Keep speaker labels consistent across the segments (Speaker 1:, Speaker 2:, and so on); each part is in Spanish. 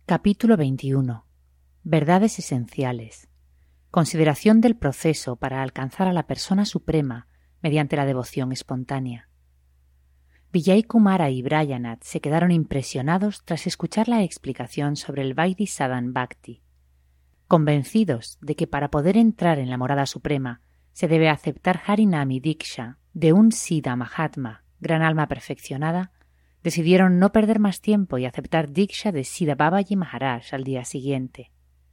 Speaker 1: Capítulo 21. Verdades esenciales. Consideración del proceso para alcanzar a la persona suprema mediante la devoción espontánea. Vijay Kumara y Brayanath se quedaron impresionados tras escuchar la explicación sobre el Vaidhi Sadhan Bhakti. Convencidos de que para poder entrar en la morada suprema se debe aceptar Harinami Diksha de un Siddha Mahatma, gran alma perfeccionada, decidieron no perder más tiempo y aceptar Diksha de Siddha Babaji Maharaj al día siguiente.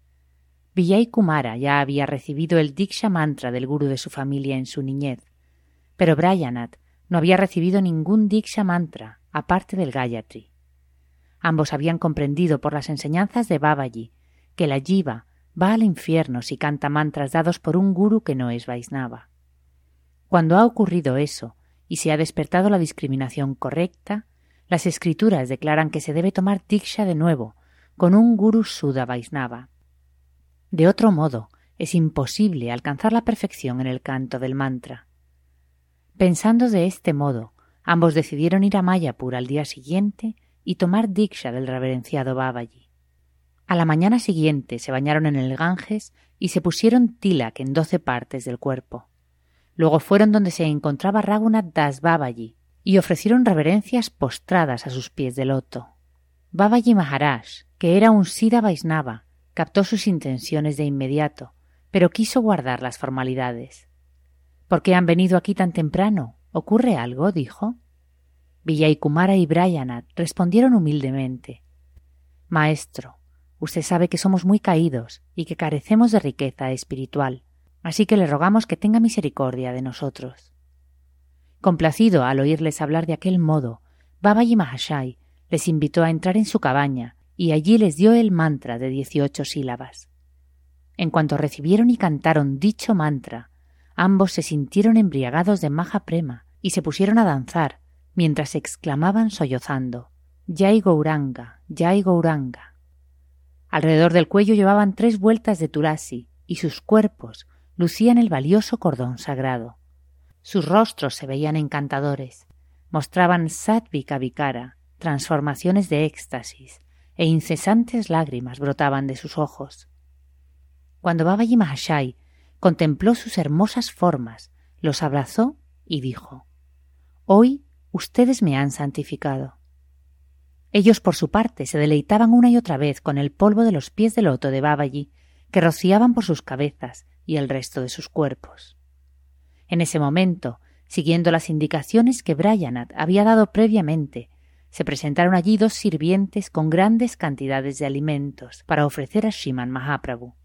Speaker 1: Vijay Kumara ya había recibido el Diksha mantra del gurú de su familia en su niñez, pero Brayanath no había recibido ningún Diksha mantra aparte del Gayatri. Ambos habían comprendido por las enseñanzas de Babaji que la jiva va al infierno si canta mantras dados por un gurú que no es Vaisnava. Cuando ha ocurrido eso y se ha despertado la discriminación correcta, las escrituras declaran que se debe tomar Diksha de nuevo con un gurú Shuddha Vaisnava. De otro modo, es imposible alcanzar la perfección en el canto del mantra. Pensando de este modo, ambos decidieron ir a Mayapur al día siguiente y tomar Diksha del reverenciado Babaji. A la mañana siguiente se bañaron en el Ganges y se pusieron tilak en 12 partes del cuerpo. Luego fueron donde se encontraba Raghunath Das Babaji y ofrecieron reverencias postradas a sus pies de loto. Babaji Maharaj, que era un Siddha Vaisnava, captó sus intenciones de inmediato, pero quiso guardar las formalidades. —¿Por qué han venido aquí tan temprano? ¿Ocurre algo? —dijo. Vijay Kumara y Brayanath respondieron humildemente. —Maestro, usted sabe que somos muy caídos y que carecemos de riqueza espiritual, así que le rogamos que tenga misericordia de nosotros. Complacido al oírles hablar de aquel modo, Babaji Maharaj les invitó a entrar en su cabaña y allí les dio el mantra de 18 sílabas. En cuanto recibieron y cantaron dicho mantra, ambos se sintieron embriagados de Mahaprema y se pusieron a danzar mientras exclamaban sollozando: Jai Gauranga, Jai Gauranga. Alrededor del cuello llevaban 3 vueltas de tulasi y sus cuerpos lucían el valioso cordón sagrado. Sus rostros se veían encantadores, mostraban sattvika vikara, transformaciones de éxtasis, e incesantes lágrimas brotaban de sus ojos. Cuando Babaji Maharaj contempló sus hermosas formas, los abrazó y dijo: «Hoy ustedes me han santificado». Ellos, por su parte, se deleitaban una y otra vez con el polvo de los pies de loto de Babaji, que rociaban por sus cabezas y el resto de sus cuerpos. En ese momento, siguiendo las indicaciones que Brayanath había dado previamente, se presentaron allí 2 sirvientes con grandes cantidades de alimentos para ofrecer a Sriman Mahaprabhu.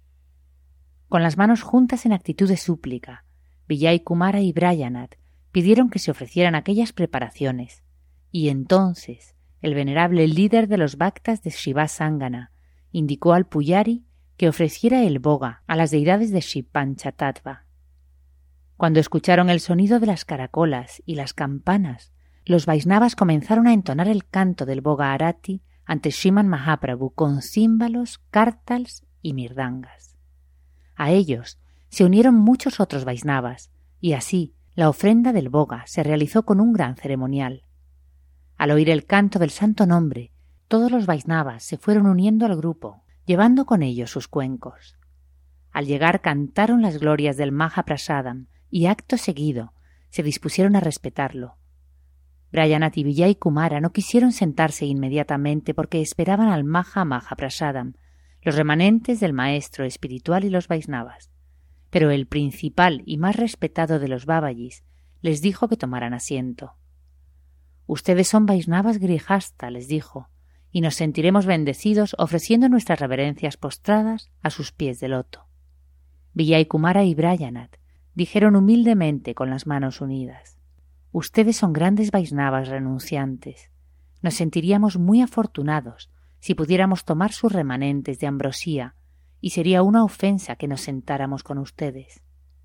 Speaker 1: Con las manos juntas en actitud de súplica, Vijay Kumara y Brayanath pidieron que se ofrecieran aquellas preparaciones, y entonces el venerable líder de los bhaktas de Shiva Sangana indicó al pujari que ofreciera el boga a las deidades de Shiv Panchatattva. Cuando escucharon el sonido de las caracolas y las campanas, los Vaisnavas comenzaron a entonar el canto del boga arati ante Sriman Mahaprabhu con címbalos, kártals y mirdangas. A ellos se unieron muchos otros Vaisnavas, y así la ofrenda del boga se realizó con un gran ceremonial. Al oír el canto del santo nombre, todos los Vaisnavas se fueron uniendo al grupo, llevando con ellos sus cuencos. Al llegar cantaron las glorias del Mahaprasadam y acto seguido se dispusieron a respetarlo. Brayanath y Vijay Kumara no quisieron sentarse inmediatamente porque esperaban al Mahaprasadam, los remanentes del maestro espiritual y los Vaisnavas, pero el principal y más respetado de los Babajis les dijo que tomaran asiento. «Ustedes son Vaisnavas Grihasta», les dijo, «y nos sentiremos bendecidos ofreciendo nuestras reverencias postradas a sus pies de loto». Vijay Kumara y Brayanath dijeron humildemente con las manos unidas: «Ustedes son grandes Vaisnavas renunciantes. Nos sentiríamos muy afortunados si pudiéramos tomar sus remanentes de ambrosía, y sería una ofensa que nos sentáramos con ustedes».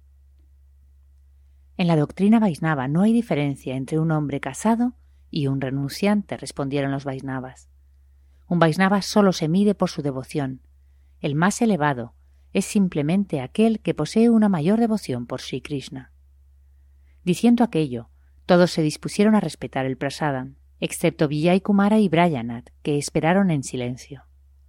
Speaker 1: En la doctrina Vaisnava no hay diferencia entre un hombre casado y un renunciante, respondieron los Vaisnavas. Un Vaisnava solo se mide por su devoción. El más elevado es simplemente aquel que posee una mayor devoción por Sri Krishna. Diciendo aquello, todos se dispusieron a respetar el prasadam, excepto Vijay Kumara y Brayanath, que esperaron en silencio.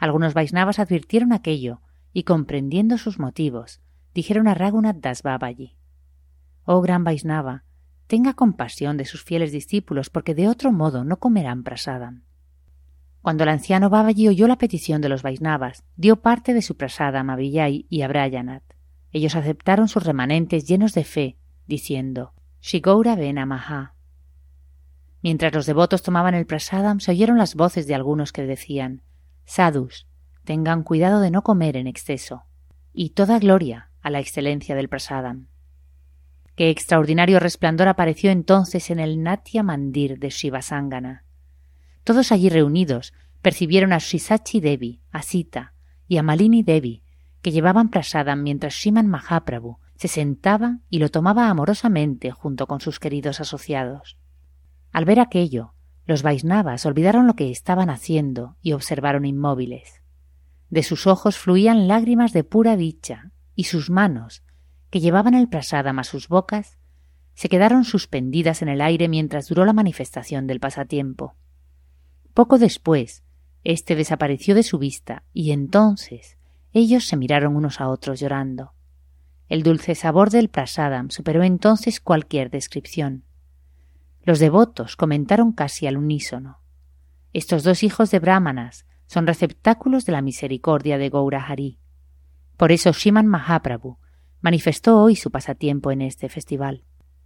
Speaker 1: Algunos Vaisnavas advirtieron aquello y, comprendiendo sus motivos, dijeron a Raghunath Das Babaji: «Oh gran Vaisnava, tenga compasión de sus fieles discípulos, porque de otro modo no comerán prasadam». Cuando el anciano Babaji oyó la petición de los Vaisnavas, dio parte de su prasadam a Vijay y a Brayanath. Ellos aceptaron sus remanentes llenos de fe, diciendo: «Shri Gaurave Namaha». Mientras los devotos tomaban el prasadam, se oyeron las voces de algunos que decían: «Sadhus, tengan cuidado de no comer en exceso», y toda gloria a la excelencia del prasadam. Qué extraordinario resplandor apareció entonces en el Natya Mandir de Shivasangana. Todos allí reunidos percibieron a Srisachi Devi, a Sita y a Malini Devi, que llevaban prasadam mientras Sriman Mahaprabhu se sentaba y lo tomaba amorosamente junto con sus queridos asociados. Al ver aquello, los Vaisnavas olvidaron lo que estaban haciendo y observaron inmóviles. De sus ojos fluían lágrimas de pura dicha y sus manos, que llevaban el prasadam a sus bocas, se quedaron suspendidas en el aire mientras duró la manifestación del pasatiempo. Poco después, éste desapareció de su vista y entonces ellos se miraron unos a otros llorando. El dulce sabor del prasadam superó entonces cualquier descripción. Los devotos comentaron casi al unísono: «Estos dos hijos de brahmanas son receptáculos de la misericordia de Gaurahari». Por eso Sriman Mahaprabhu manifestó hoy su pasatiempo en este festival.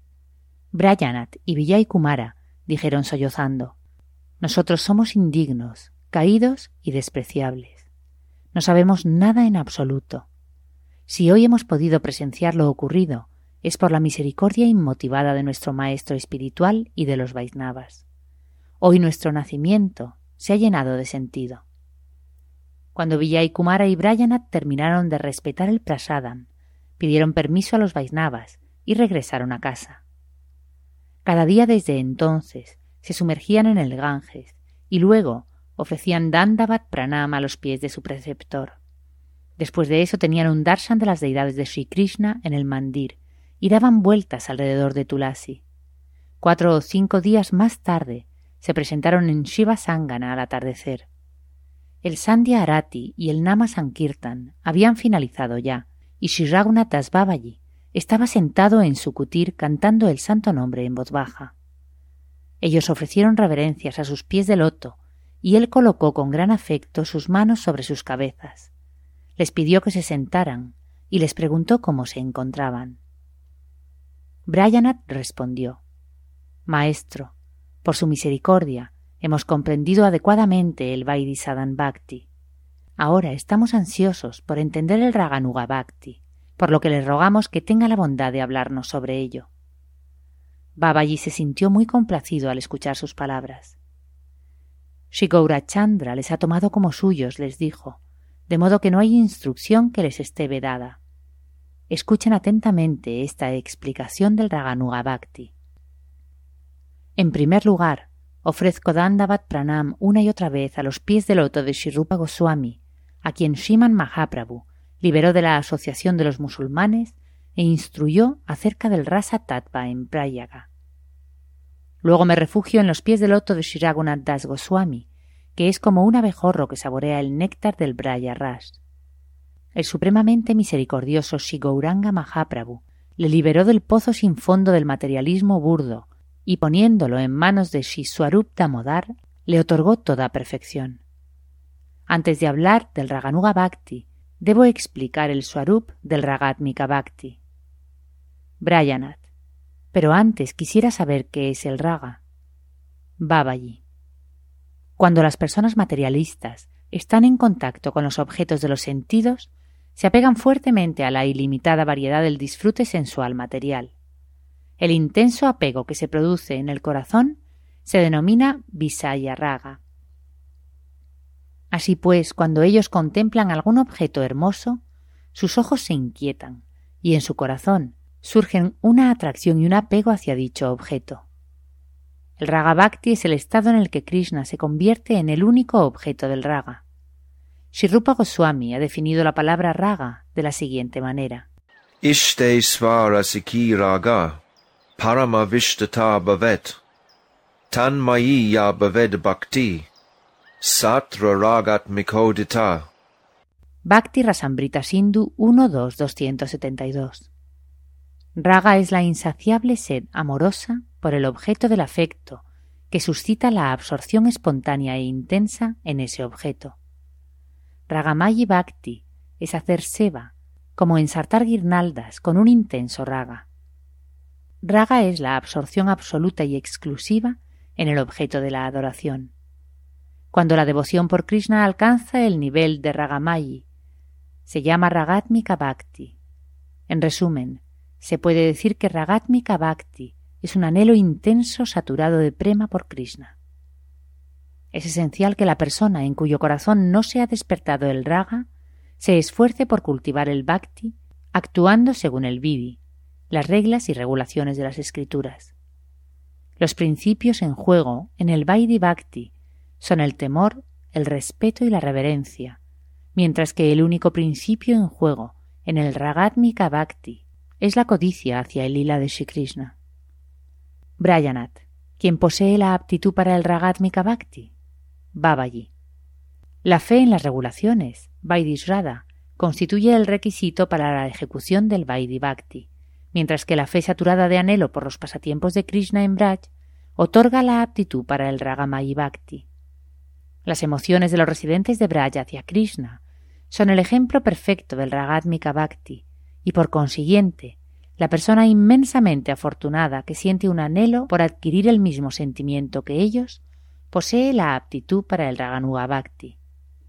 Speaker 1: Brayanath y Vijay Kumara dijeron sollozando: «Nosotros somos indignos, caídos y despreciables. No sabemos nada en absoluto. Si hoy hemos podido presenciar lo ocurrido, es por la misericordia inmotivada de nuestro maestro espiritual y de los Vaisnavas. Hoy nuestro nacimiento se ha llenado de sentido». Cuando Vijay Kumara y Brayanath terminaron de respetar el prasadam, pidieron permiso a los Vaisnavas y regresaron a casa. Cada día desde entonces se sumergían en el Ganges y luego ofrecían Dandavat Pranam a los pies de su preceptor. Después de eso tenían un darshan de las deidades de Sri Krishna en el mandir y daban vueltas alrededor de Tulasi. 4 o 5 días más tarde se presentaron en Shiva Sangana al atardecer. El Sandhya Arati y el Nama Sankirtan habían finalizado ya y Sri Raghunath Das Babaji estaba sentado en su kutir cantando el santo nombre en voz baja. Ellos ofrecieron reverencias a sus pies de loto y él colocó con gran afecto sus manos sobre sus cabezas. Les pidió que se sentaran y les preguntó cómo se encontraban. Brayanath respondió: «Maestro, por su misericordia hemos comprendido adecuadamente el Vaidhisadan Bhakti. Ahora estamos ansiosos por entender el Raganuga Bhakti, por lo que le rogamos que tenga la bondad de hablarnos sobre ello». Babaji se sintió muy complacido al escuchar sus palabras. «Sri Gaurachandra les ha tomado como suyos», les dijo, «de modo que no hay instrucción que les esté vedada. Escuchen atentamente esta explicación del Raganuga Bhakti. En primer lugar, ofrezco Dandavat Pranam una y otra vez a los pies del loto de Sri Rupa Goswami, a quien Sriman Mahaprabhu liberó de la asociación de los musulmanes e instruyó acerca del Rasa Tattva en Prayaga. Luego me refugio en los pies del loto de Sri Raghunath Das Goswami, que es como un abejorro que saborea el néctar del Braya Ras. El supremamente misericordioso Sri Gauranga Mahaprabhu le liberó del pozo sin fondo del materialismo burdo y poniéndolo en manos de Sri Swarup Damodar le otorgó toda perfección. Antes de hablar del Raganuga Bhakti, debo explicar el Swarup del Ragatmika Bhakti. Brayanath: pero antes quisiera saber qué es el Raga. Babaji: cuando las personas materialistas están en contacto con los objetos de los sentidos, se apegan fuertemente a la ilimitada variedad del disfrute sensual material. El intenso apego que se produce en el corazón se denomina Visaya Raga. Así pues, cuando ellos contemplan algún objeto hermoso, sus ojos se inquietan y en su corazón surgen una atracción y un apego hacia dicho objeto. El Raga Bhakti es el estado en el que Krishna se convierte en el único objeto del Raga. Sri Rupa Goswami ha definido la palabra Raga de la siguiente manera:
Speaker 2: Ishte svarasiki raga parama vishtata bhavet tanmayi ya bhaved bhakti Satra Ragat Mikodita.
Speaker 1: Bhakti Rasamrita Sindhu 1.2.272. Raga es la insaciable sed amorosa por el objeto del afecto que suscita la absorción espontánea e intensa en ese objeto. Ragamayi Bhakti es hacer seva, como ensartar guirnaldas con un intenso raga. Raga es la absorción absoluta y exclusiva en el objeto de la adoración. Cuando la devoción por Krishna alcanza el nivel de Ragamayi, se llama Ragatmika Bhakti. En resumen, se puede decir que Ragatmika Bhakti es un anhelo intenso saturado de prema por Krishna. Es esencial que la persona en cuyo corazón no se ha despertado el raga se esfuerce por cultivar el bhakti actuando según el vidi, las reglas y regulaciones de las escrituras. Los principios en juego en el vaidhi bhakti son el temor, el respeto y la reverencia, mientras que el único principio en juego en el ragatmika bhakti es la codicia hacia el lila de Shri Krishna. Brayanath, ¿quién posee la aptitud para el ragatmika bhakti? Babaji. La fe en las regulaciones, Vaidhisrada, constituye el requisito para la ejecución del Vaidhi Bhakti, mientras que la fe saturada de anhelo por los pasatiempos de Krishna en Braj otorga la aptitud para el Ragamayi Bhakti. Las emociones de los residentes de Braj hacia Krishna son el ejemplo perfecto del Ragatmika Bhakti y, por consiguiente, la persona inmensamente afortunada que siente un anhelo por adquirir el mismo sentimiento que ellos posee la aptitud para el Raganuga Bhakti.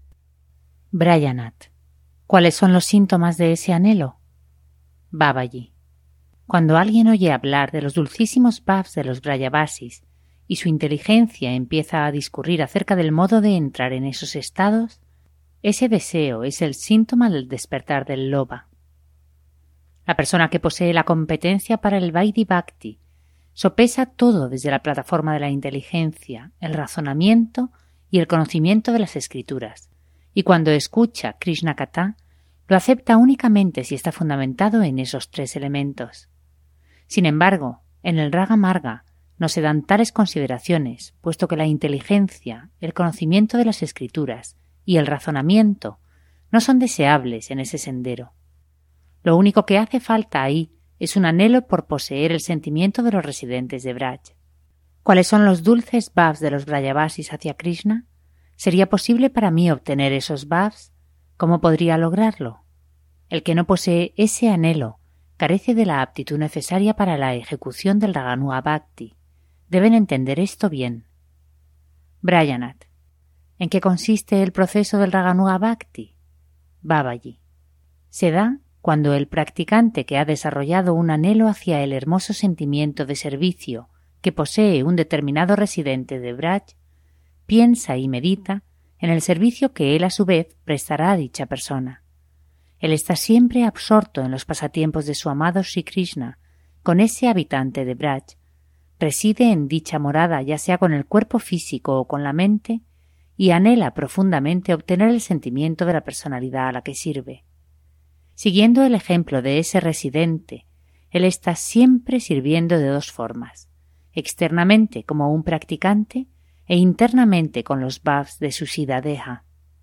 Speaker 1: Brayanath. ¿Cuáles son los síntomas de ese anhelo? Babaji. Cuando alguien oye hablar de los dulcísimos bhavs de los Brajavasis y su inteligencia empieza a discurrir acerca del modo de entrar en esos estados, ese deseo es el síntoma del despertar del loba. La persona que posee la competencia para el Vaidhi Bhakti sopesa todo desde la plataforma de la inteligencia, el razonamiento y el conocimiento de las escrituras, y cuando escucha Krishna Katha, lo acepta únicamente si está fundamentado en esos tres elementos. Sin embargo, en el Raga Marga no se dan tales consideraciones, puesto que la inteligencia, el conocimiento de las escrituras y el razonamiento no son deseables en ese sendero. Lo único que hace falta ahí es un anhelo por poseer el sentimiento de los residentes de Braj. ¿Cuáles son los dulces bhavs de los Brajavasis hacia Krishna? ¿Sería posible para mí obtener esos bhavs? ¿Cómo podría lograrlo? El que no posee ese anhelo carece de la aptitud necesaria para la ejecución del Raganuga Bhakti. Deben entender esto bien. Brayanath. ¿En qué consiste el proceso del Raganuga Bhakti? Babaji. Se da cuando el practicante que ha desarrollado un anhelo hacia el hermoso sentimiento de servicio que posee un determinado residente de Braj, piensa y medita en el servicio que él a su vez prestará a dicha persona. Él está siempre absorto en los pasatiempos de su amado Sri Krishna, con ese habitante de Braj. Reside en dicha morada ya sea con el cuerpo físico o con la mente y anhela profundamente obtener el sentimiento de la personalidad a la que sirve. Siguiendo el ejemplo de ese residente, él está siempre sirviendo de dos formas, externamente como un practicante e internamente con los bhavs de su Siddhadeha.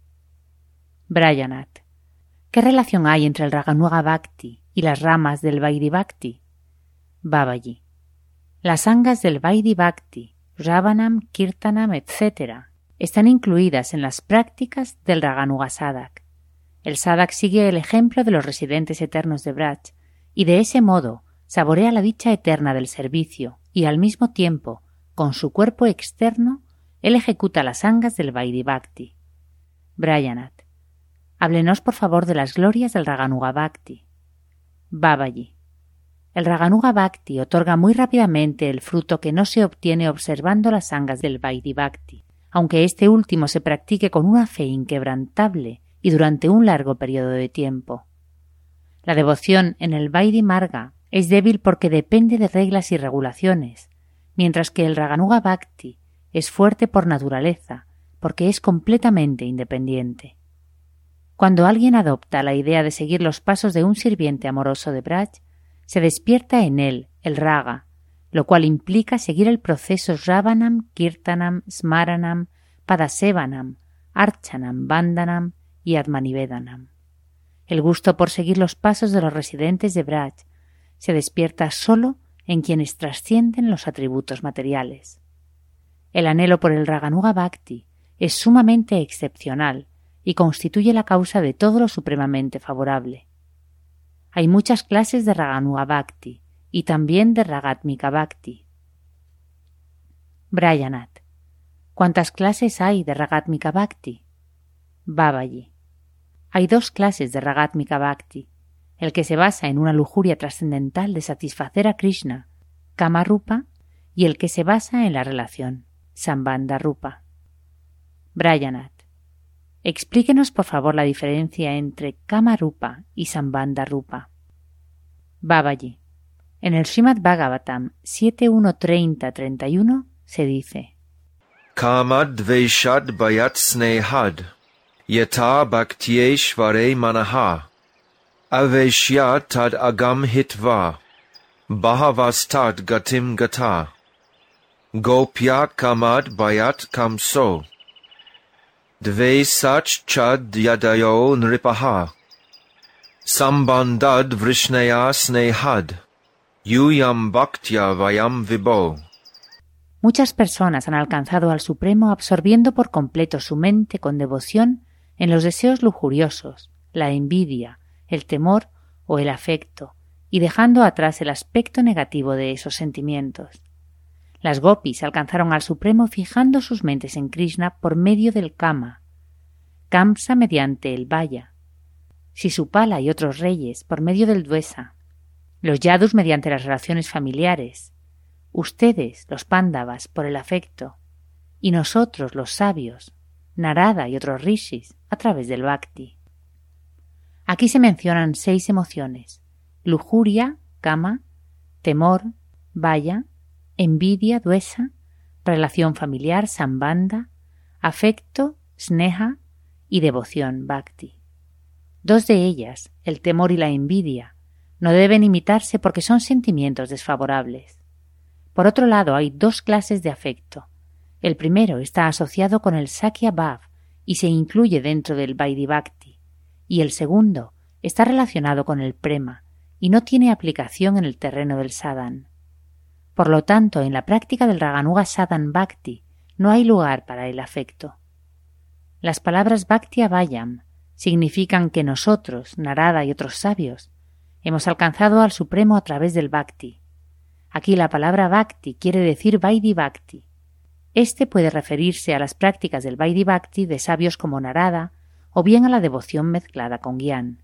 Speaker 1: Brayanath. ¿Qué relación hay entre el Raganuga Bhakti y las ramas del Vaidhi Bhakti? Babaji. Las sangas del Vaidhi Bhakti, Ravanam, Kirtanam, etc., están incluidas en las prácticas del Raganuga Sadhak. El Sadhak sigue el ejemplo de los residentes eternos de Braj y de ese modo saborea la dicha eterna del servicio y al mismo tiempo, con su cuerpo externo, él ejecuta las sangas del Vaidhi Bhakti. Brayanath. Háblenos por favor de las glorias del Raganuga Bhakti. Babaji. El Raganuga Bhakti otorga muy rápidamente el fruto que no se obtiene observando las sangas del Vaidhi Bhakti, aunque este último se practique con una fe inquebrantable y durante un largo periodo de tiempo. La devoción en el Vaidhi Marga es débil porque depende de reglas y regulaciones, mientras que el Raganuga Bhakti es fuerte por naturaleza, porque es completamente independiente. Cuando alguien adopta la idea de seguir los pasos de un sirviente amoroso de Braj, se despierta en él el raga, lo cual implica seguir el proceso Ravanam, Kirtanam, Smaranam, Padasevanam, Archanam Bandhanam y Atmanivedanam. El gusto por seguir los pasos de los residentes de Braj se despierta solo en quienes trascienden los atributos materiales. El anhelo por el Raganuga Bhakti es sumamente excepcional y constituye la causa de todo lo supremamente favorable. Hay muchas clases de Raganuga Bhakti y también de Ragatmika Bhakti. Brayanath. ¿Cuántas clases hay de Ragatmika Bhakti? Babaji. Hay 2 clases de Ragatmika Bhakti, el que se basa en una lujuria trascendental de satisfacer a Krishna, Kama Rupa, y el que se basa en la relación, Sambandha Rupa. Brayanath. Explíquenos por favor la diferencia entre Kama Rupa y Sambandha Rupa. Babaji. En el Srimad Bhagavatam 7.1.30-31 se dice:
Speaker 2: Kamad Dveshad Bayat Snehad Yata Bhaktyeshvare Manaha Aveshya Tad Agam Hitva Bhavastad Gatim Gata Gopya Kamad Bayat Kamso Dvesach Chad Yadayo Nripaha Sambandad Vrishnaya Snehad Yuyam Bhaktya Vayam Vibho.
Speaker 1: Muchas personas han alcanzado al Supremo absorbiendo por completo su mente con devoción en los deseos lujuriosos, la envidia, el temor o el afecto, y dejando atrás el aspecto negativo de esos sentimientos. Las gopis alcanzaron al Supremo fijando sus mentes en Krishna por medio del Kama, Kamsa mediante el Vaya, Sisupala y otros reyes por medio del Dvesa, los Yadus mediante las relaciones familiares, ustedes, los Pándavas, por el afecto, y nosotros, los sabios, Narada y otros rishis, a través del Bhakti. Aquí se mencionan 6 emociones: lujuria, Kama, temor, Vaya, envidia, Dvesa, relación familiar, Sambandha, afecto, Sneha y devoción, Bhakti. 2 de ellas, el temor y la envidia, no deben imitarse porque son sentimientos desfavorables. Por otro lado, hay 2 clases de afecto. El primero está asociado con el Sakya Bhav y se incluye dentro del Vaidhi Bhakti, y el segundo está relacionado con el Prema y no tiene aplicación en el terreno del Sadhan. Por lo tanto, en la práctica del Raganuga Sadhan Bhakti no hay lugar para el afecto. Las palabras Bhakti Avayam significan que nosotros, Narada y otros sabios, hemos alcanzado al Supremo a través del Bhakti. Aquí la palabra Bhakti quiere decir Vaidhi Bhakti. Este puede referirse a las prácticas del Vaidhi Bhakti de sabios como Narada o bien a la devoción mezclada con Gyan.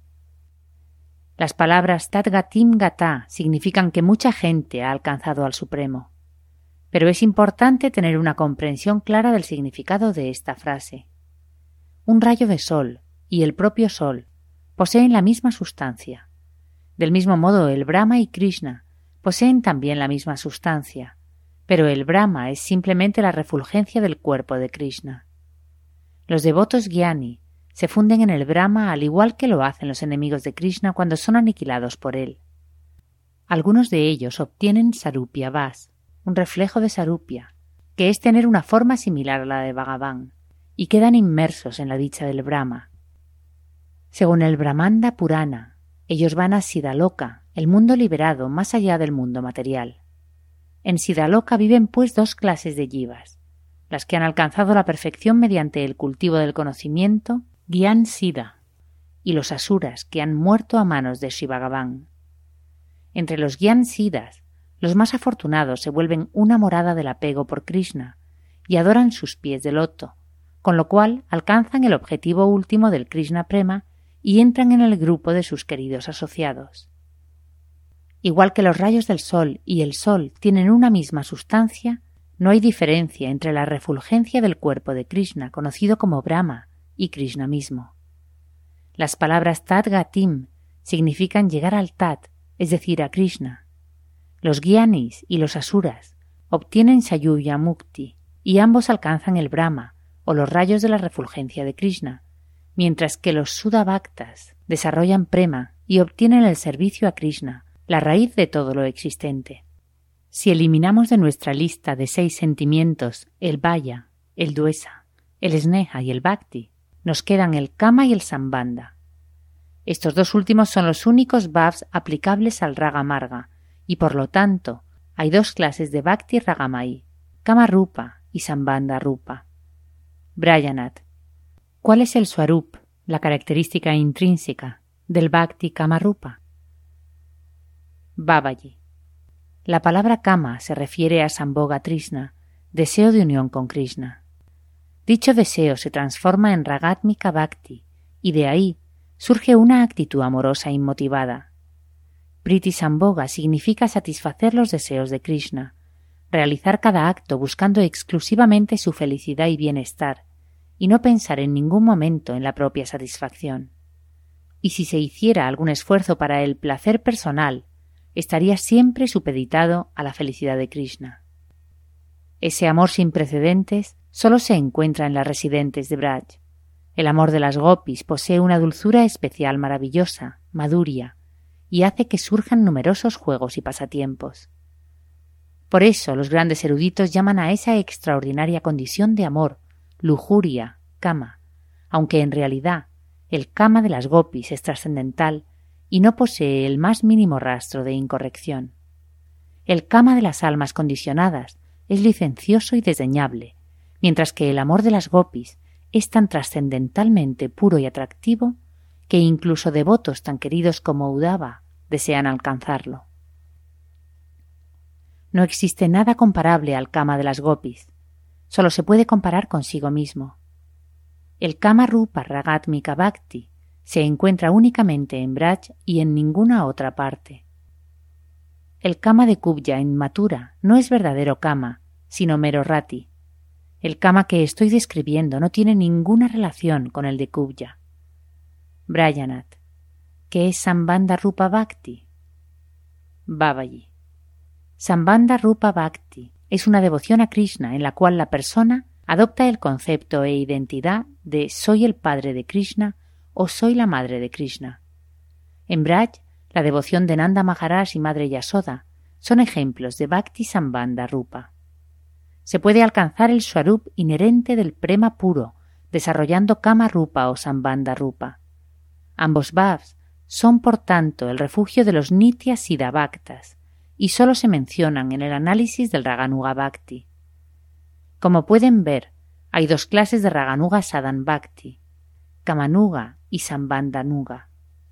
Speaker 1: Las palabras Tat Gatim Gata significan que mucha gente ha alcanzado al Supremo. Pero es importante tener una comprensión clara del significado de esta frase. Un rayo de sol y el propio sol poseen la misma sustancia. Del mismo modo, el Brahma y Krishna poseen también la misma sustancia, pero el Brahma es simplemente la refulgencia del cuerpo de Krishna. Los devotos Gyani se funden en el Brahma al igual que lo hacen los enemigos de Krishna cuando son aniquilados por él. Algunos de ellos obtienen Sarupya Vas, un reflejo de Sarupya, que es tener una forma similar a la de Bhagavan, y quedan inmersos en la dicha del Brahma. Según el Brahmanda Purana, ellos van a Siddhaloka, el mundo liberado más allá del mundo material. En Siddhaloka viven pues 2 clases de jivas, las que han alcanzado la perfección mediante el cultivo del conocimiento, Gyan Siddha, y los asuras que han muerto a manos de Sri Bhagavan. Entre los Gyan Siddhas, los más afortunados se vuelven una morada del apego por Krishna y adoran sus pies de loto, con lo cual alcanzan el objetivo último del Krishna Prema y entran en el grupo de sus queridos asociados. Igual que los rayos del sol y el sol tienen una misma sustancia, no hay diferencia entre la refulgencia del cuerpo de Krishna, conocido como Brahma, y Krishna mismo. Las palabras Tat Gatim significan llegar al Tat, es decir, a Krishna. Los Gyanis y los Asuras obtienen Sayuya Mukti y ambos alcanzan el Brahma, o los rayos de la refulgencia de Krishna, mientras que los Sudabhaktas desarrollan Prema y obtienen el servicio a Krishna, la raíz de todo lo existente. Si eliminamos de nuestra lista de 6 sentimientos el Vaya, el Dvesa, el sneha y el bhakti, nos quedan el kama y el sambandha. Estos dos últimos son los únicos bhavs aplicables al raga marga, y por lo tanto hay dos clases de bhakti ragamai, kama rupa y sambandha rupa. Brayanath, ¿cuál es el swarup, la característica intrínseca, del bhakti kama rupa? Babaji. La palabra kama se refiere a Sambhoga Trishna, deseo de unión con Krishna. Dicho deseo se transforma en ragátmica bhakti, y de ahí surge una actitud amorosa inmotivada. Priti Sambhoga significa satisfacer los deseos de Krishna, realizar cada acto buscando exclusivamente su felicidad y bienestar, y no pensar en ningún momento en la propia satisfacción. Y si se hiciera algún esfuerzo para el placer personal, estaría siempre supeditado a la felicidad de Krishna. Ese amor sin precedentes solo se encuentra en las residentes de Braj. El amor de las gopis posee una dulzura especial maravillosa, madhurya, y hace que surjan numerosos juegos y pasatiempos. Por eso los grandes eruditos llaman a esa extraordinaria condición de amor lujuria, kama, aunque en realidad el kama de las gopis es trascendental y no posee el más mínimo rastro de incorrección. El kama de las almas condicionadas es licencioso y desdeñable, mientras que el amor de las gopis es tan trascendentalmente puro y atractivo que incluso devotos tan queridos como Uddhava desean alcanzarlo. No existe nada comparable al kama de las gopis, solo se puede comparar consigo mismo. El kama rupa ragátmica bhakti se encuentra únicamente en Braj y en ninguna otra parte. El kama de Kubja en Mathura no es verdadero kama, sino mero rati. El kama que estoy describiendo no tiene ninguna relación con el de Kubja. Brayanath, ¿qué es Sambandha Rupa Bhakti? Babaji. Sambandha Rupa Bhakti es una devoción a Krishna en la cual la persona adopta el concepto e identidad de soy el padre de Krishna o soy la madre de Krishna. En Braj, la devoción de Nanda Maharaj y Madre Yasoda son ejemplos de Bhakti Sambandha Rupa. Se puede alcanzar el swarup inherente del prema puro, desarrollando Kama Rupa o Sambandha Rupa. Ambos bhavs son, por tanto, el refugio de los Nitya Siddha Bhaktas y solo se mencionan en el análisis del Raganuga Bhakti. Como pueden ver, hay dos clases de Raganuga Sadhan Bhakti, Kamanuga y Sambandhanuga.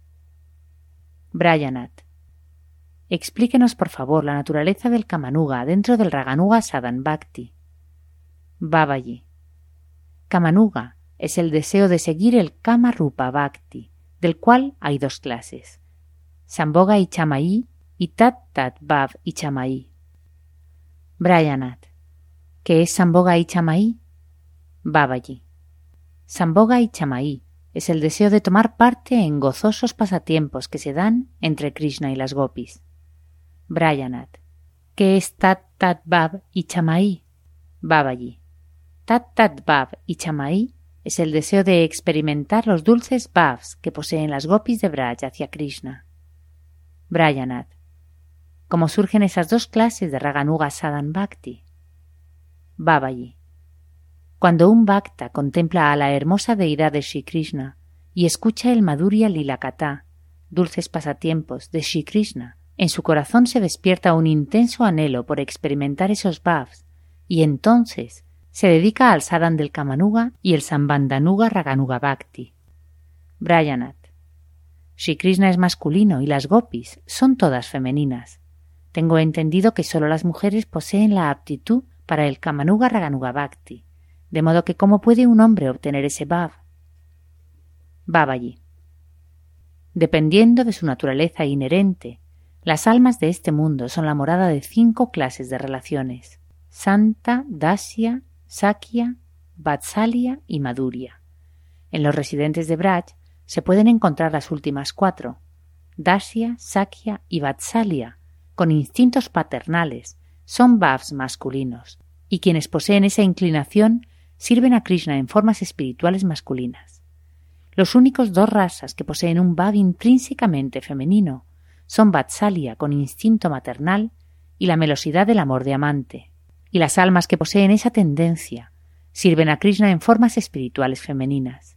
Speaker 1: Brayanath, explíquenos por favor la naturaleza del Kamanuga dentro del Raganuga Sadhan Bhakti. Babaji. Kamanuga es el deseo de seguir el Kama Rupa Bhakti, del cual hay dos clases, Sambhoga Ichamai y Tat Tat Bhav Ichamai. Brayanath, ¿qué es Sambhoga Ichamai? Babaji. Sambhoga Ichamai es el deseo de tomar parte en gozosos pasatiempos que se dan entre Krishna y las gopis. Brayanath, ¿qué es Tat Tat Bhav Ichamai? Babaji. Tat Tat Bhav Ichamai es el deseo de experimentar los dulces bhavs que poseen las gopis de Braj hacia Krishna. Brayanath, ¿cómo surgen esas dos clases de Raganuga Sadhan Bhakti? Babaji. Cuando un bhakta contempla a la hermosa deidad de Shri Krishna y escucha el Madhurya Lilakatha, dulces pasatiempos de Shri Krishna, en su corazón se despierta un intenso anhelo por experimentar esos bhavs y entonces se dedica al sadhan del Kamanuga y el Sambandhanuga Raganuga Bhakti. Brayanath, Shri Krishna es masculino y las gopis son todas femeninas. Tengo entendido que solo las mujeres poseen la aptitud para el Kamanuga Raganuga Bhakti, de modo que ¿cómo puede un hombre obtener ese bhav? Babaji. Dependiendo de su naturaleza inherente, las almas de este mundo son la morada de 5 clases de relaciones: Santa, Dasya, Sakya, Vatsalya y Madhurya. En los residentes de Braj se pueden encontrar las últimas 4, Dasya, Sakya y Vatsalya, con instintos paternales, son bhavs masculinos, y quienes poseen esa inclinación sirven a Krishna en formas espirituales masculinas. Los únicos 2 razas que poseen un bhav intrínsecamente femenino son Vatsalya con instinto maternal y la melosidad del amor de amante, y las almas que poseen esa tendencia sirven a Krishna en formas espirituales femeninas.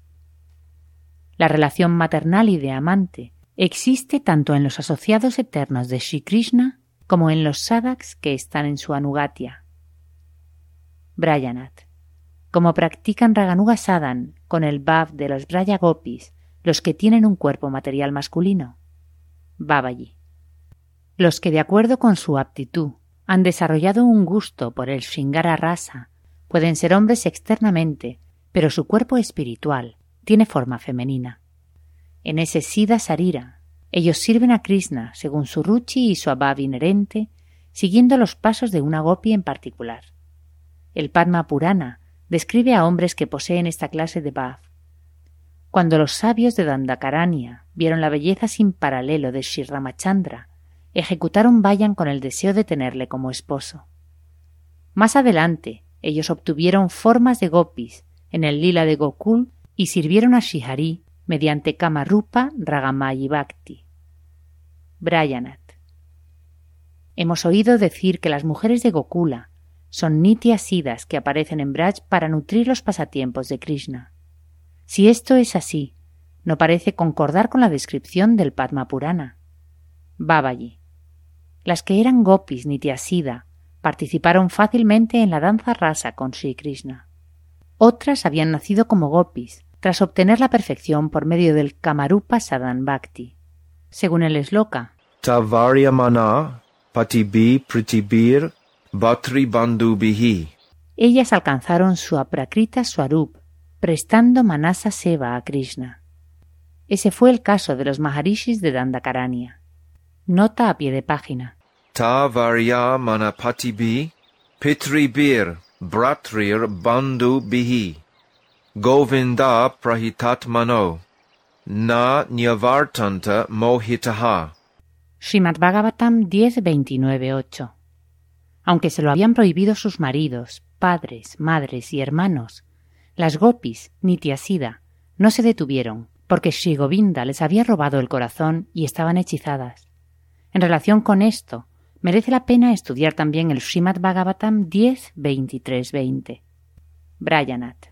Speaker 1: La relación maternal y de amante existe tanto en los asociados eternos de Sri Krishna como en los sadhaks que están en su anugatya. Brayanath. Como practican Raganuga Sadhan con el bhav de los Braya Gopis, los que tienen un cuerpo material masculino. Babaji. Los que de acuerdo con su aptitud han desarrollado un gusto por el Shringara Rasa pueden ser hombres externamente, pero su cuerpo espiritual tiene forma femenina. En ese Siddha Sarira, ellos sirven a Krishna según su ruchi y su abhav inherente, siguiendo los pasos de una gopi en particular. El Padma Purana describe a hombres que poseen esta clase de bhav. Cuando los sabios de Dandakaranya vieron la belleza sin paralelo de Sri Ramachandra, ejecutaron vayan con el deseo de tenerle como esposo. Más adelante, ellos obtuvieron formas de gopis en el lila de Gokul y sirvieron a Srihari mediante Kamarupa Ragamayi Bhakti. Brayanath. Hemos oído decir que las mujeres de Gokula son Nitya Siddhas que aparecen en Braj para nutrir los pasatiempos de Krishna. Si esto es así, no parece concordar con la descripción del Padma Purana. Babaji. Las que eran gopis Nitya Siddha participaron fácilmente en la danza rasa con Sri Krishna. Otras habían nacido como gopis, tras obtener la perfección por medio del Kamarupa Sadhan Bhakti. Según el esloka,
Speaker 2: Tavaryamana patibi pritibir bhatri bandhubihi.
Speaker 1: Ellas alcanzaron su aprakrita swarup, prestando manasa seva a Krishna. Ese fue el caso de los Maharishis de Dandakaranya. Nota a pie de página.
Speaker 2: Tavaryamana patibi pitribir bhatrir bandhubihi. Govinda prahitatmano na nyavartanta mohitaha.
Speaker 1: Srimad Bhagavatam 10.29.8. Aunque se lo habían prohibido sus maridos, padres, madres y hermanos, las gopis Nitya Siddha no se detuvieron porque Sri Govinda les había robado el corazón y estaban hechizadas. En relación con esto, merece la pena estudiar también el Srimad Bhagavatam 10.23.20. Brayanath.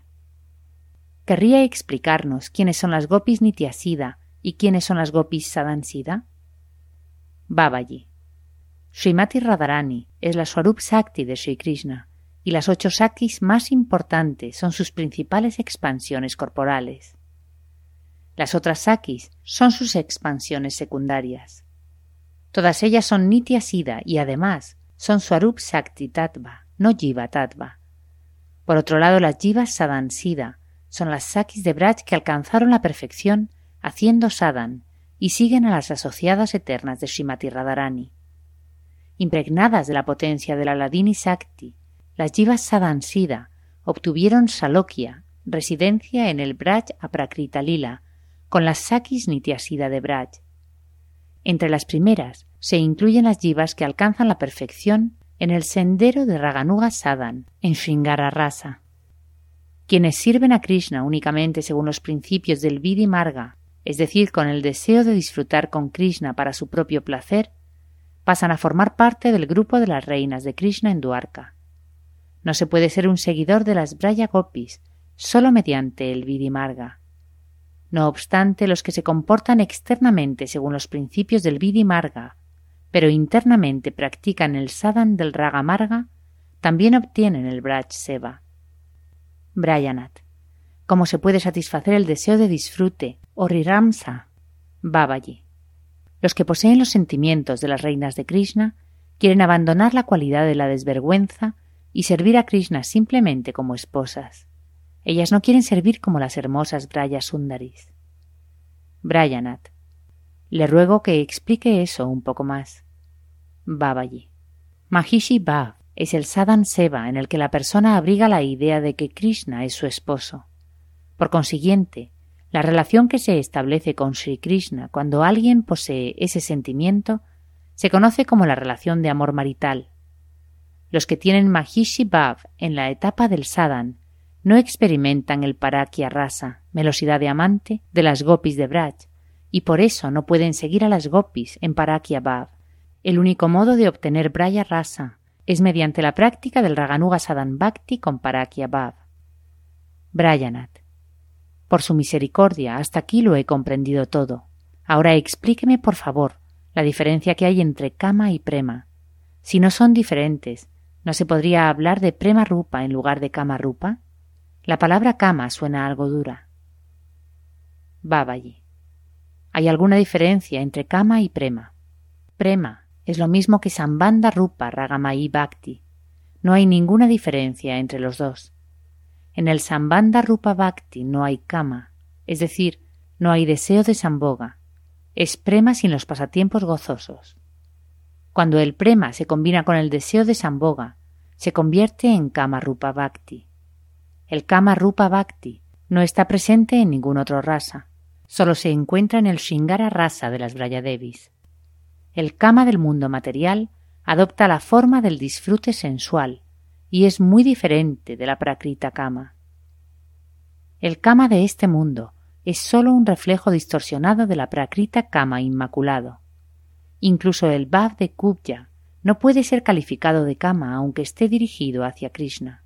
Speaker 1: ¿Querría explicarnos quiénes son las gopis Nitya Siddha y quiénes son las gopis Sadhan Siddha? Babaji. Srimati Radharani es la Swarup Sakti de Sri Krishna y las 8 Saktis más importantes son sus principales expansiones corporales. Las otras Saktis son sus expansiones secundarias. Todas ellas son Nitya Siddha y además son Swarup Sakti Tattva, no Jiva Tattva. Por otro lado, las Jivas Sadhan Siddha son las Saktis de Braj que alcanzaron la perfección haciendo sadhan y siguen a las asociadas eternas de Srimati Radharani. Impregnadas de la potencia de la Ladini Sakti, las Jivas Sadhan Siddha obtuvieron Salokya, residencia en el Braj Aprakrita Lila, con las Sakis Nitya Siddha de Braj. Entre las primeras se incluyen las Jivas que alcanzan la perfección en el sendero de Raganuga Sadhan, en Shringara Rasa. Quienes sirven a Krishna únicamente según los principios del Vidhi Marga, es decir, con el deseo de disfrutar con Krishna para su propio placer, pasan a formar parte del grupo de las reinas de Krishna en Dwarka. No se puede ser un seguidor de las Braya Gopis solo mediante el Vidhi Marga. No obstante, los que se comportan externamente según los principios del Vidhi Marga, pero internamente practican el sadhan del Raga Marga, también obtienen el Braj Seva. Brayanath. ¿Cómo se puede satisfacer el deseo de disfrute o riramsa? Babaji. Los que poseen los sentimientos de las reinas de Krishna quieren abandonar la cualidad de la desvergüenza y servir a Krishna simplemente como esposas. Ellas no quieren servir como las hermosas Braya Sundaris. Brayanath. Le ruego que explique eso un poco más. Babaji. Mahishi Bhav es el sadhan seva en el que la persona abriga la idea de que Krishna es su esposo. Por consiguiente, la relación que se establece con Sri Krishna cuando alguien posee ese sentimiento se conoce como la relación de amor marital. Los que tienen Mahishi Bhav en la etapa del sadhan no experimentan el parakya rasa, melosidad de amante, de las gopis de Braj, y por eso no pueden seguir a las gopis en parakya bhav. El único modo de obtener braya rasa es mediante la práctica del Raganuga Sadhan Bhakti con parakya bhav. Brayanath. Por su misericordia, hasta aquí lo he comprendido todo. Ahora explíqueme, por favor, la diferencia que hay entre kama y prema. Si no son diferentes, ¿no se podría hablar de prema rupa en lugar de kama rupa? La palabra kama suena algo dura. Babaji. Hay alguna diferencia entre kama y prema. Prema es lo mismo que sambandha rupa ragamai bhakti. No hay ninguna diferencia entre los dos. En el sambandha rupa bhakti no hay kama, es decir, no hay deseo de sambhoga. Es prema sin los pasatiempos gozosos. Cuando el prema se combina con el deseo de sambhoga, se convierte en kama rupa bhakti. El kama rupa bhakti no está presente en ningún otro rasa, solo se encuentra en el Shringara rasa de las Brayadevis. El kama del mundo material adopta la forma del disfrute sensual y es muy diferente de la prakrita kama. El kama de este mundo es sólo un reflejo distorsionado de la prakrita kama inmaculado. Incluso el bhav de kubja no puede ser calificado de kama aunque esté dirigido hacia Krishna.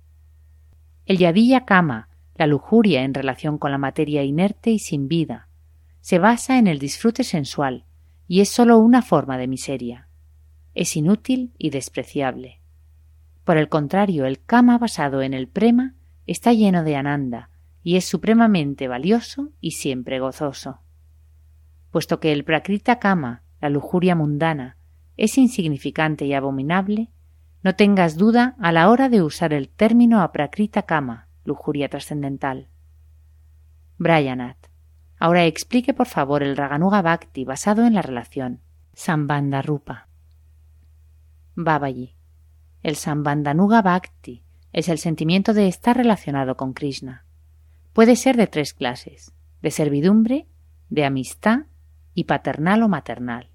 Speaker 1: El yadiya kama, la lujuria en relación con la materia inerte y sin vida, se basa en el disfrute sensual y es sólo una forma de miseria. Es inútil y despreciable. Por el contrario, el kama basado en el prema está lleno de ananda y es supremamente valioso y siempre gozoso. Puesto que el prakrita kama, la lujuria mundana, es insignificante y abominable, no tengas duda a la hora de usar el término aprakrita kama, lujuria trascendental. Brayanath. Ahora explique por favor el Raganuga Bhakti basado en la relación Sambandha Rupa. Babaji. El Sambandhanuga Bhakti es el sentimiento de estar relacionado con Krishna. Puede ser de tres clases: de servidumbre, de amistad y paternal o maternal.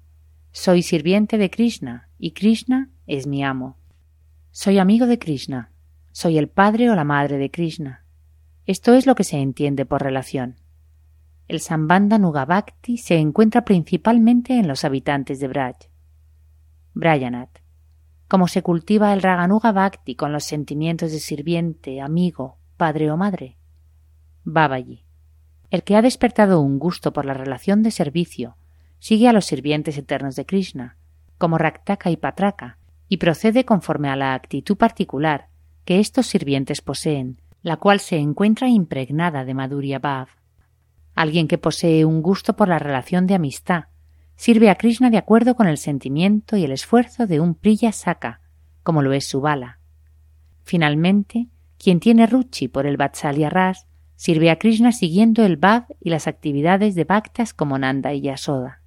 Speaker 1: Soy sirviente de Krishna y Krishna es mi amo. Soy amigo de Krishna. Soy el padre o la madre de Krishna. Esto es lo que se entiende por relación. El Sambandhanuga Bhakti se encuentra principalmente en los habitantes de Braj. Brayanath. ¿Cómo se cultiva el Raganuga Bhakti con los sentimientos de sirviente, amigo, padre o madre? Babaji. El que ha despertado un gusto por la relación de servicio sigue a los sirvientes eternos de Krishna, como Raktaka y Patraka, y procede conforme a la actitud particular que estos sirvientes poseen, la cual se encuentra impregnada de Madhurya Bhav. Alguien que posee un gusto por la relación de amistad sirve a Krishna de acuerdo con el sentimiento y el esfuerzo de un Priya Saka, como lo es Subala. Finalmente, quien tiene ruchi por el Vatsalya Ras sirve a Krishna siguiendo el Bhav y las actividades de bhaktas como Nanda y Yasoda.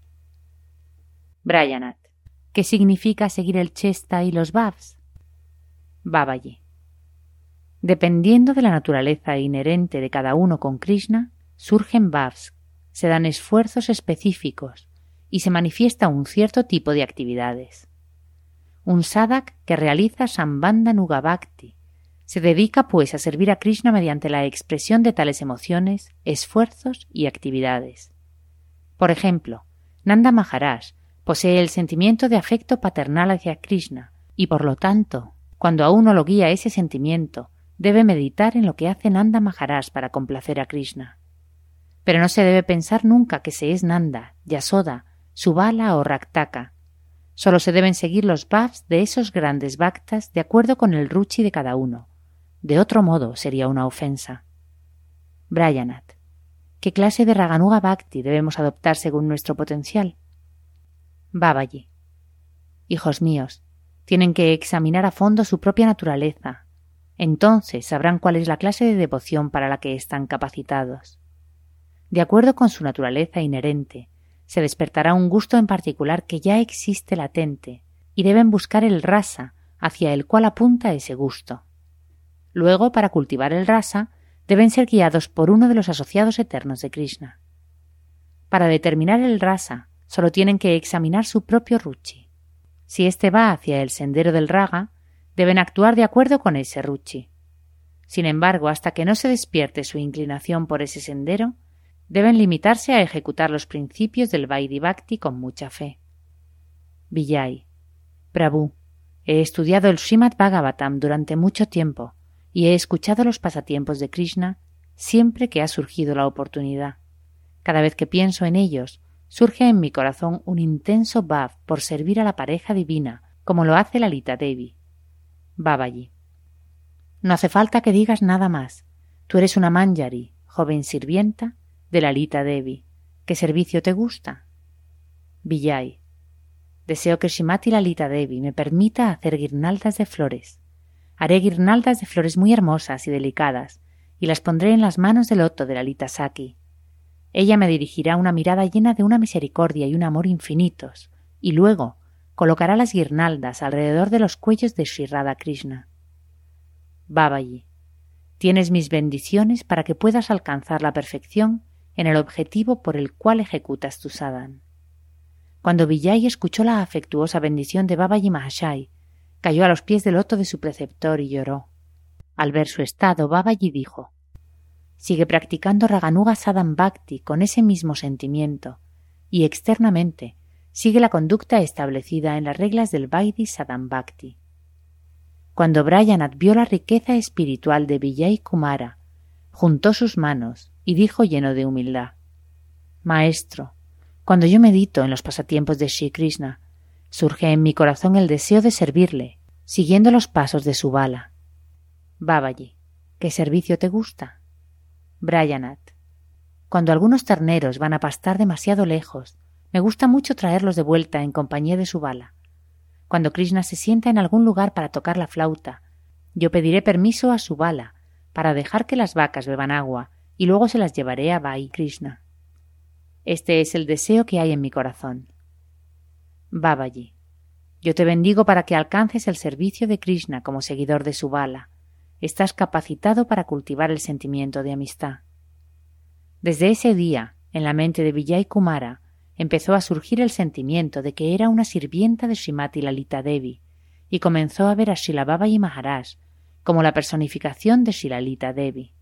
Speaker 1: Brayanath. ¿Qué significa seguir el Chesta y los Bhavs? Babaji. Dependiendo de la naturaleza inherente de cada uno con Krishna, surgen Bhavs, se dan esfuerzos específicos y se manifiesta un cierto tipo de actividades. Un sadhak que realiza Sambandhanuga Bhakti se dedica pues a servir a Krishna mediante la expresión de tales emociones, esfuerzos y actividades. Por ejemplo, Nanda Maharaj posee el sentimiento de afecto paternal hacia Krishna y por lo tanto, cuando a uno lo guía ese sentimiento, debe meditar en lo que hace Nanda Maharaj para complacer a Krishna. Pero no se debe pensar nunca que se es Nanda, Yasoda, Subala o Raktaka. Solo se deben seguir los bhavs de esos grandes bhaktas de acuerdo con el ruchi de cada uno. De otro modo sería una ofensa. Brayanath. ¿Qué clase de Raganuga Bhakti debemos adoptar según nuestro potencial? Babaji. Hijos míos, tienen que examinar a fondo su propia naturaleza. Entonces sabrán cuál es la clase de devoción para la que están capacitados. De acuerdo con su naturaleza inherente, se despertará un gusto en particular que ya existe latente y deben buscar el rasa hacia el cual apunta ese gusto. Luego, para cultivar el rasa, deben ser guiados por uno de los asociados eternos de Krishna. Para determinar el rasa, solo tienen que examinar su propio ruchi. Si éste va hacia el sendero del raga, deben actuar de acuerdo con ese ruchi. Sin embargo, hasta que no se despierte su inclinación por ese sendero, deben limitarse a ejecutar los principios del Vaidhi Bhakti con mucha fe. Vijay. Prabhu, he estudiado el Srimad Bhagavatam durante mucho tiempo y he escuchado los pasatiempos de Krishna siempre que ha surgido la oportunidad. Cada vez que pienso en ellos, surge en mi corazón un intenso bhav por servir a la pareja divina, como lo hace Lalita Devi. Babaji. No hace falta que digas nada más. Tú eres una Manjari, joven sirvienta de Lalita Devi. ¿Qué servicio te gusta? Vijay. Deseo que Srimati Lalita Devi me permita hacer guirnaldas de flores. Haré guirnaldas de flores muy hermosas y delicadas y las pondré en las manos de loto de Lalita Saki. Ella me dirigirá una mirada llena de una misericordia y un amor infinitos, y luego colocará las guirnaldas alrededor de los cuellos de Sri Radha Krishna. Babaji, tienes mis bendiciones para que puedas alcanzar la perfección en el objetivo por el cual ejecutas tu sadhana. Cuando Vijay escuchó la afectuosa bendición de Babaji Mahashai, cayó a los pies del loto de su preceptor y lloró. Al ver su estado, Babaji dijo: sigue practicando Raganuga Sadhan Bhakti con ese mismo sentimiento y externamente sigue la conducta establecida en las reglas del Vaidhi Sadhan Bhakti. Cuando Brayanath vio la riqueza espiritual de Vijay Kumara, juntó sus manos y dijo lleno de humildad: Maestro, cuando yo medito en los pasatiempos de Sri Krishna, surge en mi corazón el deseo de servirle, siguiendo los pasos de su bala. Babaji, ¿qué servicio te gusta? Brayanath, cuando algunos terneros van a pastar demasiado lejos, me gusta mucho traerlos de vuelta en compañía de su bala. Cuando Krishna se sienta en algún lugar para tocar la flauta, yo pediré permiso a su bala para dejar que las vacas beban agua y luego se las llevaré a Vai Krishna. Este es el deseo que hay en mi corazón. Babaji, yo te bendigo para que alcances el servicio de Krishna como seguidor de su bala. Estás capacitado para cultivar el sentimiento de amistad. Desde ese día, en la mente de Vijay Kumara, empezó a surgir el sentimiento de que era una sirvienta de Srimati Lalita Devi y comenzó a ver a Srila Babaji Maharaj como la personificación de Sri Lalita Devi.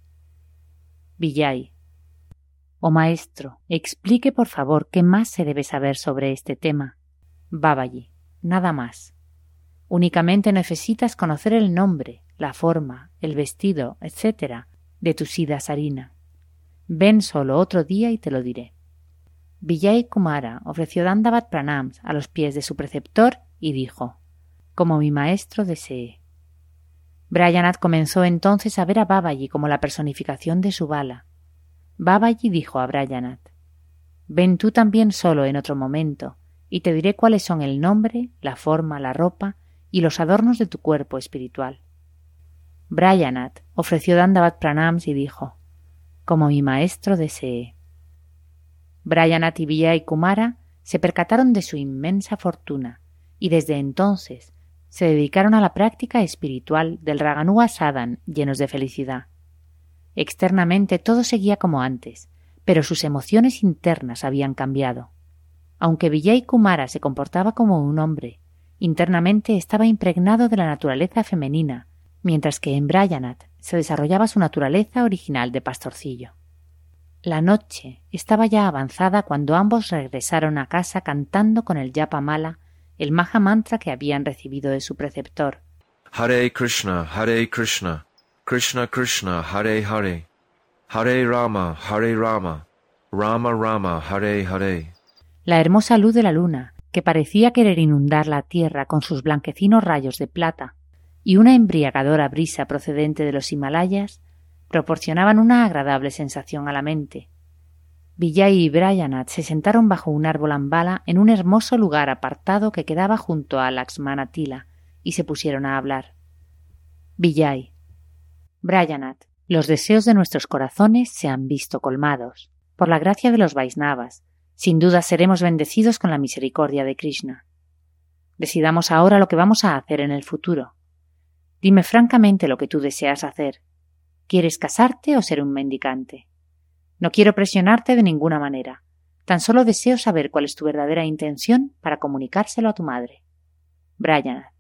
Speaker 1: Vijay. Oh maestro, explique por favor qué más se debe saber sobre este tema. Babaji. Nada más. Únicamente necesitas conocer el nombre, la forma, el vestido, etc. de tu Siddha Sarina. Ven solo otro día y te lo diré. Vijay Kumara ofreció Dandavat Pranams a los pies de su preceptor y dijo: como mi maestro desee. Brayanath comenzó entonces a ver a Babaji como la personificación de su bala. Babaji dijo a Brayanath: ven tú también solo en otro momento y te diré cuáles son el nombre, la forma, la ropa y los adornos de tu cuerpo espiritual. Brayanath ofreció Dandavat Pranams y dijo: como mi maestro desee. Brayanath y Vijay Kumara se percataron de su inmensa fortuna y desde entonces se dedicaron a la práctica espiritual del Raganuga Sadhan llenos de felicidad. Externamente todo seguía como antes, pero sus emociones internas habían cambiado. Aunque Vijay Kumara se comportaba como un hombre, internamente estaba impregnado de la naturaleza femenina, mientras que en Brayanath se desarrollaba su naturaleza original de pastorcillo. La noche estaba ya avanzada cuando ambos regresaron a casa cantando con el Japa Mala el Maha Mantra que habían recibido de su preceptor.
Speaker 2: Hare Krishna, Krishna Krishna, Hare Hare, Hare Rama, Rama Rama, Hare Hare.
Speaker 1: La hermosa luz de la luna, que parecía querer inundar la tierra con sus blanquecinos rayos de plata, y una embriagadora brisa procedente de los Himalayas, proporcionaban una agradable sensación a la mente. Vijay y Brayanath se sentaron bajo un árbol ambala en un hermoso lugar apartado que quedaba junto a Laxmana Tila y se pusieron a hablar. Vijay. Brayanath, los deseos de nuestros corazones se han visto colmados. Por la gracia de los Vaisnavas, sin duda seremos bendecidos con la misericordia de Krishna. Decidamos ahora lo que vamos a hacer en el futuro. Dime francamente lo que tú deseas hacer. ¿Quieres casarte o ser un mendicante? No quiero presionarte de ninguna manera. Tan solo deseo saber cuál es tu verdadera intención para comunicárselo a tu madre. Brayanath.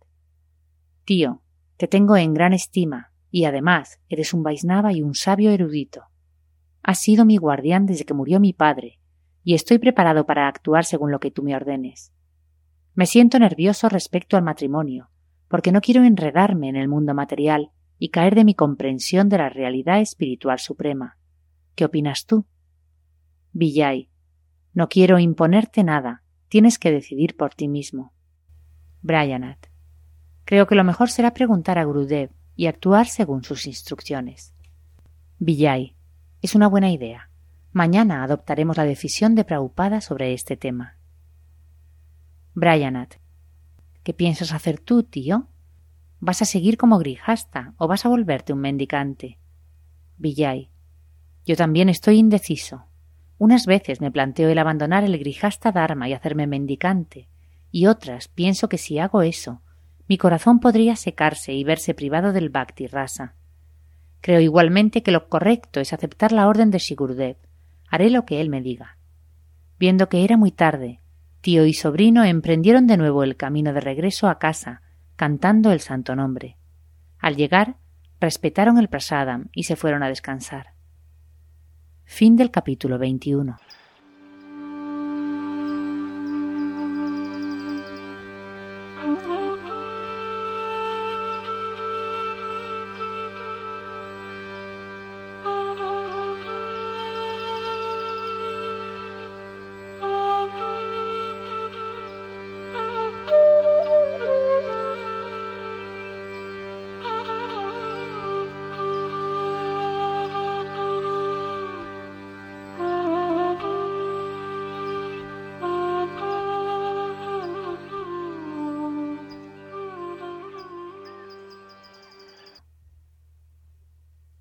Speaker 1: Tío, te tengo en gran estima y además eres un Vaisnava y un sabio erudito. Has sido mi guardián desde que murió mi padre y estoy preparado para actuar según lo que tú me ordenes. Me siento nervioso respecto al matrimonio porque no quiero enredarme en el mundo material y caer de mi comprensión de la realidad espiritual suprema. ¿Qué opinas tú? Vijay: no quiero imponerte nada, tienes que decidir por ti mismo. Brayanath: creo que lo mejor será preguntar a Gurudev y actuar según sus instrucciones. Vijay: es una buena idea. Mañana adoptaremos la decisión de Prabhupada sobre este tema. Brayanath: ¿qué piensas hacer tú, tío? ¿Vas a seguir como grihasta o vas a volverte un mendicante? Vijay: yo también estoy indeciso. Unas veces me planteo el abandonar el grihasta dharma y hacerme mendicante, y otras pienso que si hago eso, mi corazón podría secarse y verse privado del bhakti rasa. Creo igualmente que lo correcto es aceptar la orden de Shri Gurudev. Haré lo que él me diga. Viendo que era muy tarde, tío y sobrino emprendieron de nuevo el camino de regreso a casa, cantando el santo nombre. Al llegar, respetaron el prasadam y se fueron a descansar. Fin del capítulo 21.